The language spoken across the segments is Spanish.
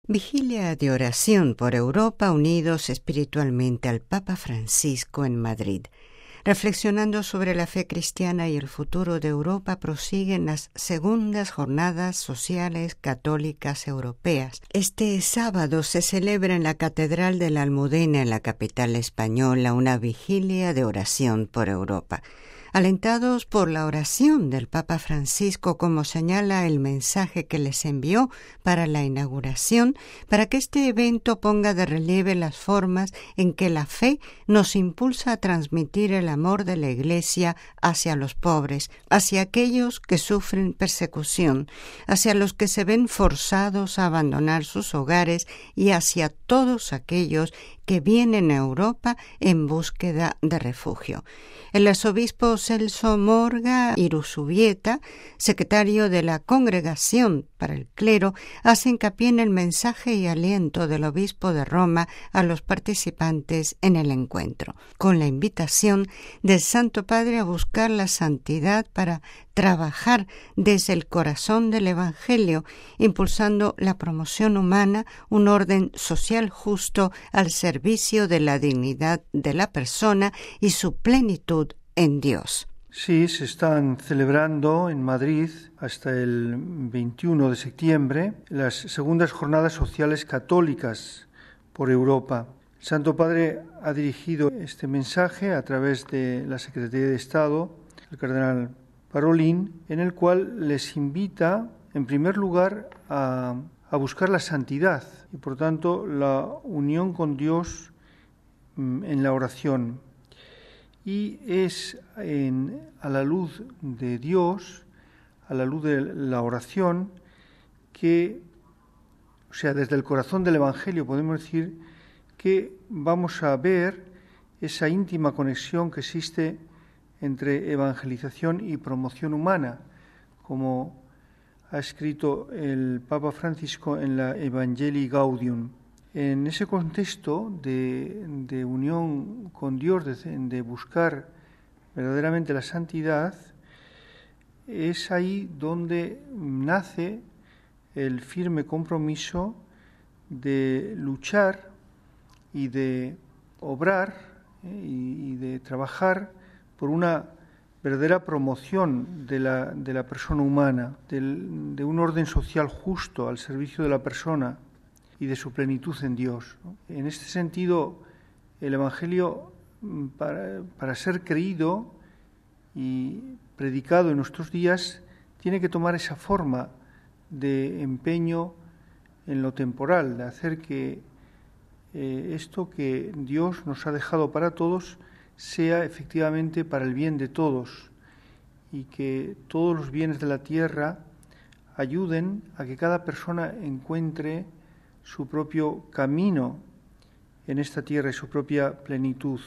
Vigilia de oración por Europa, unidos espiritualmente al Papa Francisco en Madrid. Reflexionando sobre la fe cristiana y el futuro de Europa, prosiguen las segundas jornadas sociales católicas europeas. Este sábado se celebra en la Catedral de la Almudena, en la capital española, una vigilia de oración por Europa. Alentados por la oración del Papa Francisco, como señala el mensaje que les envió para la inauguración, para que este evento ponga de relieve las formas en que la fe nos impulsa a transmitir el amor de la Iglesia hacia los pobres, hacia aquellos que sufren persecución, hacia los que se ven forzados a abandonar sus hogares y hacia todos aquellos que vienen a Europa en búsqueda de refugio. El arzobispo Celso Morga Iruzubieta, secretario de la Congregación para el Clero, hace hincapié en el mensaje y aliento del obispo de Roma a los participantes en el encuentro, con la invitación del Santo Padre a buscar la santidad para trabajar desde el corazón del Evangelio, impulsando la promoción humana, un orden social justo al servicio de la dignidad de la persona y su plenitud en Dios. Sí, se están celebrando en Madrid hasta el 21 de septiembre las segundas jornadas sociales católicas por Europa. El Santo Padre ha dirigido este mensaje a través de la Secretaría de Estado, el cardenal Parolin, en el cual les invita, en primer lugar, a buscar la santidad y, por tanto, la unión con Dios en la oración. Y es a la luz de Dios, a la luz de la oración, que, o sea, desde el corazón del Evangelio podemos decir que vamos a ver esa íntima conexión que existe entre evangelización y promoción humana, como ha escrito el Papa Francisco en la Evangelii Gaudium. En ese contexto de unión con Dios, de buscar verdaderamente la santidad, es ahí donde nace el firme compromiso de luchar y de obrar y de trabajar por una verdadera promoción de la persona humana, de un orden social justo al servicio de la persona y de su plenitud en Dios. En este sentido, el Evangelio, para ser creído y predicado en nuestros días, tiene que tomar esa forma de empeño en lo temporal, de hacer que esto que Dios nos ha dejado para todos sea efectivamente para el bien de todos y que todos los bienes de la tierra ayuden a que cada persona encuentre su propio camino en esta tierra y su propia plenitud.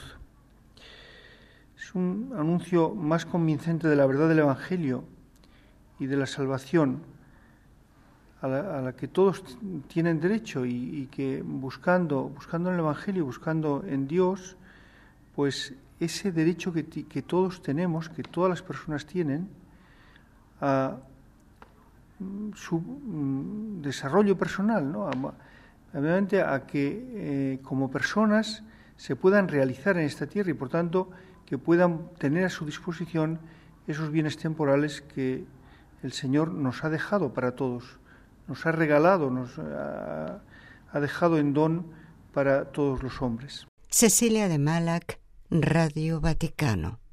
Es un anuncio más convincente de la verdad del Evangelio y de la salvación a la que todos tienen derecho y que buscando en el Evangelio, buscando en Dios, pues ese derecho que todos tenemos, que todas las personas tienen, a su desarrollo personal, ¿no? Obviamente a que como personas se puedan realizar en esta tierra y por tanto que puedan tener a su disposición esos bienes temporales que el Señor nos ha dejado para todos, nos ha regalado, nos ha dejado en don para todos los hombres. Cecilia de Malac, Radio Vaticano.